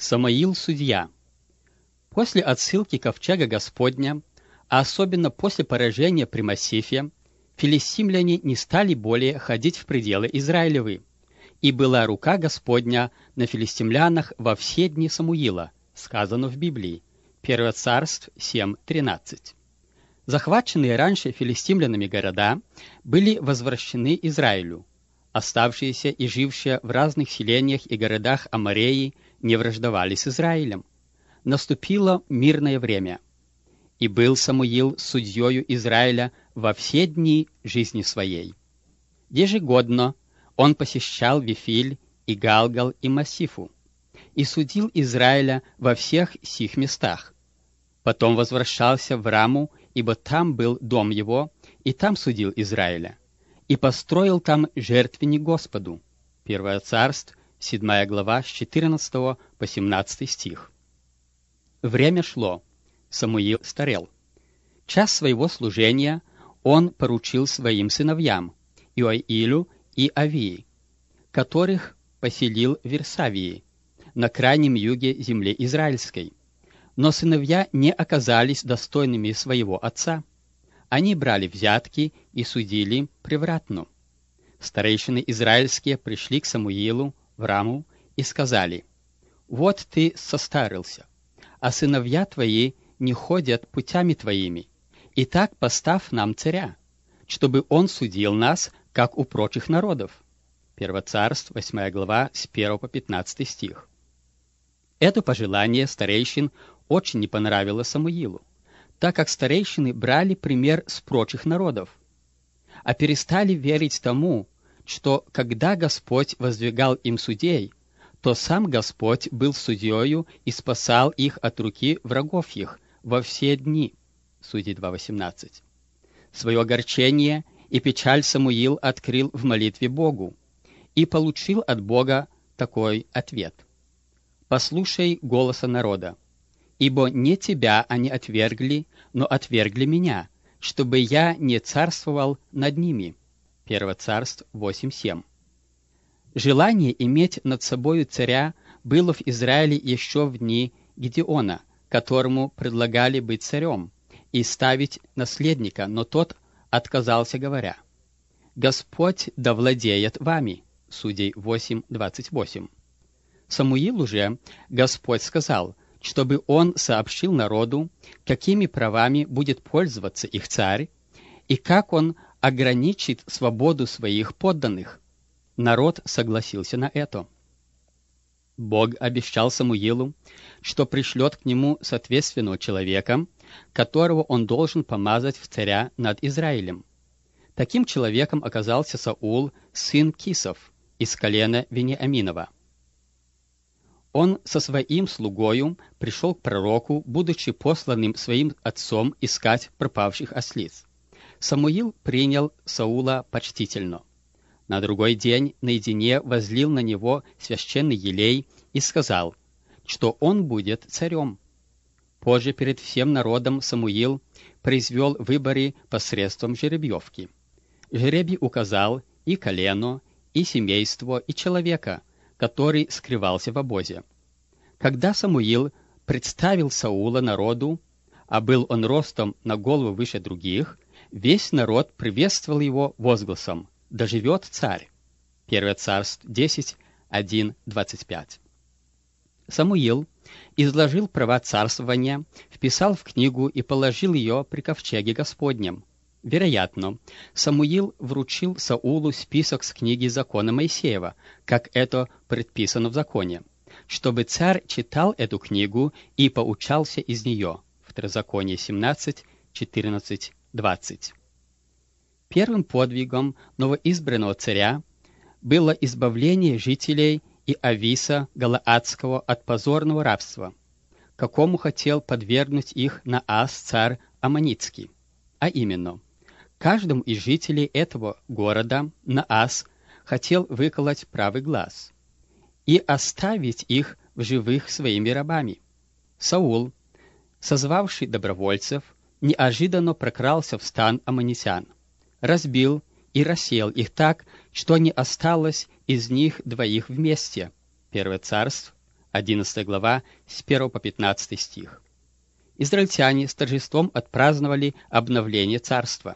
Самуил судья. После отсылки ковчега Господня, а особенно после поражения при Массифе, филистимляне не стали более ходить в пределы Израилевы, и была рука Господня на филистимлянах во все дни Самуила, сказано в Библии, 1 Царств 7:13. Захваченные раньше филистимлянами города были возвращены Израилю. Оставшиеся и жившие в разных селениях и городах Амореи не враждовали с Израилем. Наступило мирное время, и был Самуил судьею Израиля во все дни жизни своей. Ежегодно он посещал Вифиль и Галгал и Массифу, и судил Израиля во всех сих местах. Потом возвращался в Раму, ибо там был дом его, и там судил Израиля, и построил там жертвенник Господу. 1 Царств, 7 глава, с 14 по 17 стих. Время шло, Самуил старел. Час своего служения он поручил своим сыновьям, Иоилю и Авии, которых поселил в Вирсавии, на крайнем юге земли израильской. Но сыновья не оказались достойными своего отца. Они брали взятки и судили превратно. Старейшины израильские пришли к Самуилу в Раму и сказали: «Вот ты состарился, а сыновья твои не ходят путями твоими. Итак, поставь нам царя, чтобы он судил нас, как у прочих народов». 1 Царств, 8 глава, с 1 по 15 стих. Это пожелание старейшин очень не понравилось Самуилу, так как старейшины брали пример с прочих народов, а перестали верить тому, что когда Господь воздвигал им судей, то сам Господь был судьею и спасал их от руки врагов их во все дни. Судей 2:18. Свое огорчение и печаль Самуил открыл в молитве Богу и получил от Бога такой ответ: «Послушай голоса народа, ибо не тебя они отвергли, но отвергли меня, чтобы я не царствовал над ними». 1 Царств 8:7. Желание иметь над собою царя было в Израиле еще в дни Гедеона, которому предлагали быть царем и ставить наследника, но тот отказался, говоря: «Господь да владеет вами». Судей 8:28. Самуилу же Господь сказал, чтобы он сообщил народу, какими правами будет пользоваться их царь и как он ограничит свободу своих подданных. Народ согласился на это. Бог обещал Самуилу, что пришлет к нему соответственного человека, которого он должен помазать в царя над Израилем. Таким человеком оказался Саул, сын Кисов, из колена Вениаминова. Он со своим слугою пришел к пророку, будучи посланным своим отцом искать пропавших ослиц. Самуил принял Саула почтительно. На другой день наедине возлил на него священный елей и сказал, что он будет царем. Позже перед всем народом Самуил произвел выборы посредством жеребьевки. Жребий указал и колено, и семейство, и человека, который скрывался в обозе. Когда Самуил представил Саула народу, а был он ростом на голову выше других, весь народ приветствовал его возгласом: «Да живет царь!» 1 Царств 10, 1, 25. Самуил изложил права царствования, вписал в книгу и положил ее при ковчеге Господнем. Вероятно, Самуил вручил Саулу список с книги закона Моисеева, как это предписано в законе, чтобы царь читал эту книгу и поучался из нее. Второзаконие 17, 14, 20. Первым подвигом новоизбранного царя было избавление жителей Иависа Галаадского от позорного рабства, какому хотел подвергнуть их Наас, царь Аммонитский. А именно, каждому из жителей этого города Наас хотел выколоть правый глаз и оставить их в живых своими рабами. Саул, созвавший добровольцев, неожиданно прокрался в стан аммонитян, разбил и рассеял их так, что не осталось из них двоих вместе. 1 Царств 11 глава, с 1 по 15 стих. Израильтяне с торжеством отпраздновали обновление царства.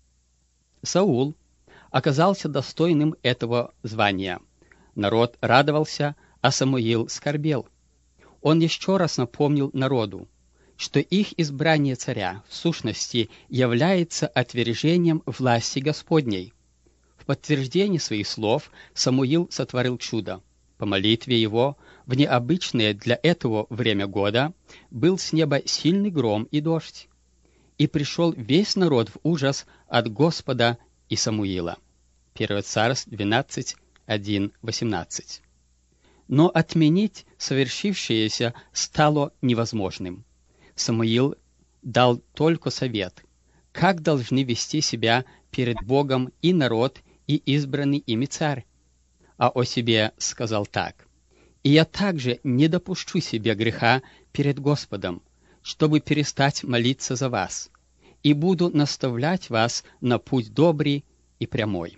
Саул оказался достойным этого звания. Народ радовался, а Самуил скорбел. Он еще раз напомнил народу, что их избрание царя в сущности является отвержением власти Господней. В подтверждение своих слов Самуил сотворил чудо. По молитве его в необычное для этого время года был с неба сильный гром и дождь. И пришел весь народ в ужас от Господа и Самуила. 1 Царств 12, 1, 18. Но отменить совершившееся стало невозможным. Самуил дал только совет, как должны вести себя перед Богом и народ, и избранный ими царь. А о себе сказал так: «И я также не допущу себе греха перед Господом, чтобы перестать молиться за вас, и буду наставлять вас на путь добрый и прямой».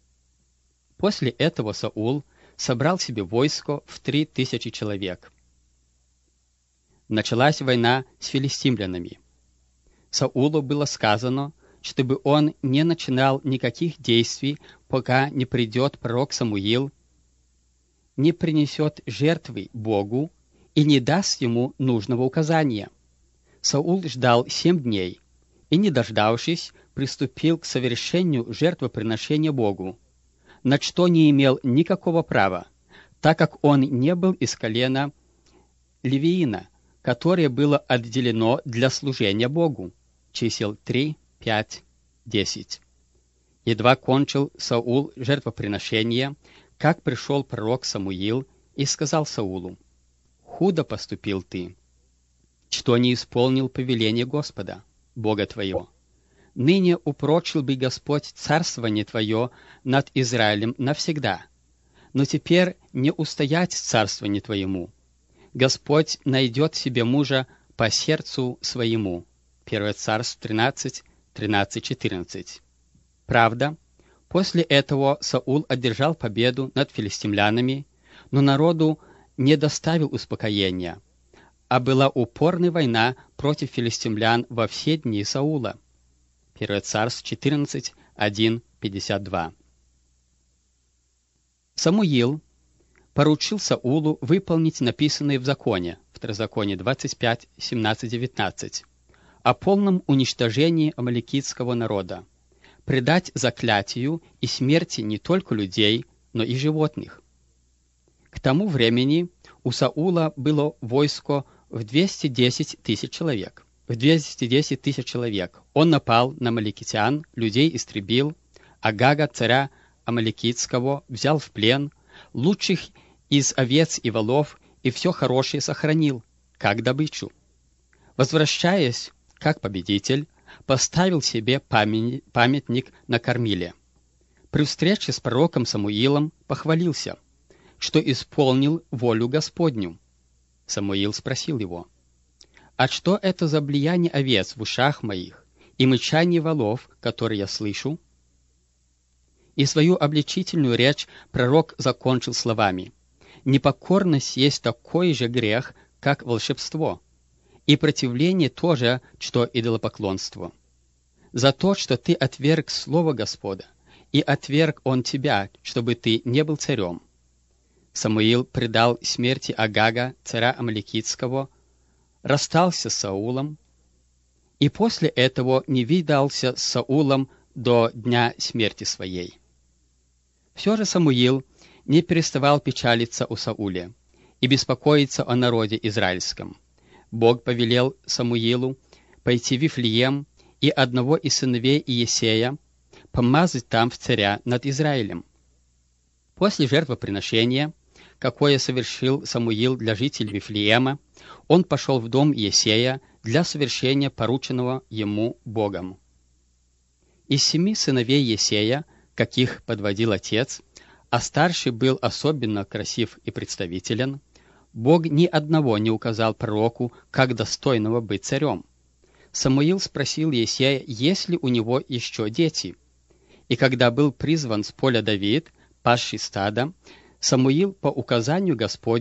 После этого Саул собрал себе войско в 3000 человек. Началась война с филистимлянами. Саулу было сказано, чтобы он не начинал никаких действий, пока не придет пророк Самуил, не принесет жертвы Богу и не даст ему нужного указания. Саул ждал 7 дней и, не дождавшись, приступил к совершению жертвоприношения Богу, на что не имел никакого права, так как он не был из колена Левиина, которое было отделено для служения Богу. Чисел 3, 5, 10. Едва кончил Саул жертвоприношение, как пришел пророк Самуил и сказал Саулу: «Худо поступил ты, что не исполнил повеление Господа, Бога твоего. Ныне упрочил бы Господь царствование твое над Израилем навсегда, но теперь не устоять царствованию твоему. Господь найдет себе мужа по сердцу своему». 1 Царств 13, 13-14. Правда, после этого Саул одержал победу над филистимлянами, но народу не доставил успокоения, а была упорная война против филистимлян во все дни Саула. 1 Царств 14, 1, 52. Самуил поручил Саулу выполнить написанное в законе, Второзаконие 25, 17, 19, о полном уничтожении амаликитского народа, предать заклятию и смерти не только людей, но и животных. К тому времени у Саула было войско в 210 тысяч человек. Он напал на амаликитян, людей истребил, Агага, царя амаликитского, взял в плен, лучших из овец и волов, и все хорошее сохранил, как добычу. Возвращаясь, как победитель, поставил себе памятник на Кармиле. При встрече с пророком Самуилом похвалился, что исполнил волю Господню. Самуил спросил его: «А что это за блияние овец в ушах моих и мычание волов, которые я слышу?» И свою обличительную речь пророк закончил словами: «Непокорность есть такой же грех, как волшебство, и противление тоже, что идолопоклонство. За то, что ты отверг слово Господа, и отверг он тебя, чтобы ты не был царем». Самуил предал смерти Агага, царя амаликитского, расстался с Саулом, и после этого не видался с Саулом до дня смерти своей. Все же Самуил не переставал печалиться о Сауле и беспокоиться о народе израильском. Бог повелел Самуилу пойти в Вифлеем и одного из сыновей Иесея помазать там в царя над Израилем. После жертвоприношения, какое совершил Самуил для жителей Вифлеема, он пошел в дом Иесея для совершения порученного ему Богом. Из 7 сыновей Иесея, каких подводил отец, а старший был особенно красив и представителен, Бог ни одного не указал пророку, как достойного быть царем. Самуил спросил Иесея, есть ли у него еще дети. И когда был призван с поля Давид, пасший стадо, Самуил по указанию Господню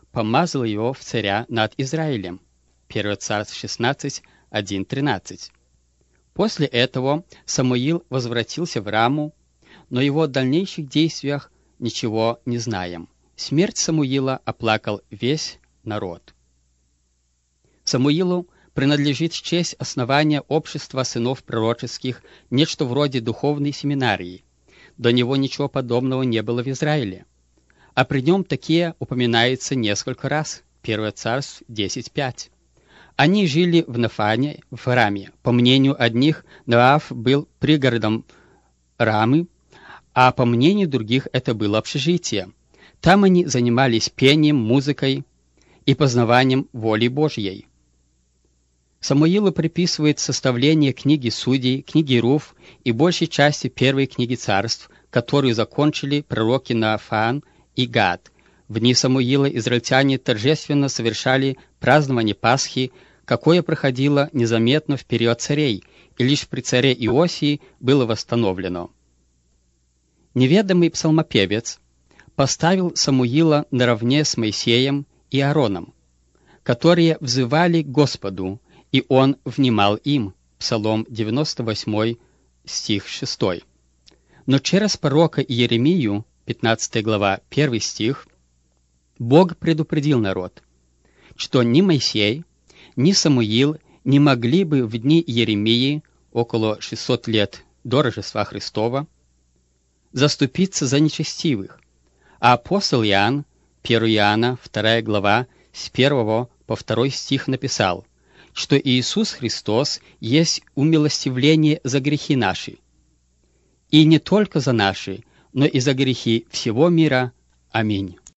помазал его в царя над Израилем. 1 Царств 16, 1-13. После этого Самуил возвратился в Раму, но о его дальнейших действиях ничего не знаем. Смерть Самуила оплакал весь народ. Самуилу принадлежит честь основания общества сынов пророческих, нечто вроде духовной семинарии. До него ничего подобного не было в Израиле. А при нем такие упоминаются несколько раз. 1 Царств 10:5. Они жили в Нафане, в Раме. По мнению одних, Наф был пригородом Рамы, а по мнению других это было общежитие. Там они занимались пением, музыкой и познаванием воли Божьей. Самуилу приписывает составление книги Судей, книги Руф и большей части первой книги Царств, которую закончили пророки Наафан и Гад. В дни Самуила израильтяне торжественно совершали празднование Пасхи, какое проходило незаметно в период царей, и лишь при царе Иосии было восстановлено. Неведомый псалмопевец поставил Самуила наравне с Моисеем и Аароном, которые взывали к Господу, и он внимал им. Псалом 98, стих 6. Но через пророка Иеремию, 15 глава, 1 стих, Бог предупредил народ, что ни Моисей, ни Самуил не могли бы в дни Иеремии, около 600 лет до Рождества Христова, заступиться за нечестивых, а апостол Иоанн, 1 Иоанна, 2 глава, с 1 по 2 стих написал, что Иисус Христос есть умилостивление за грехи наши, и не только за наши, но и за грехи всего мира. Аминь.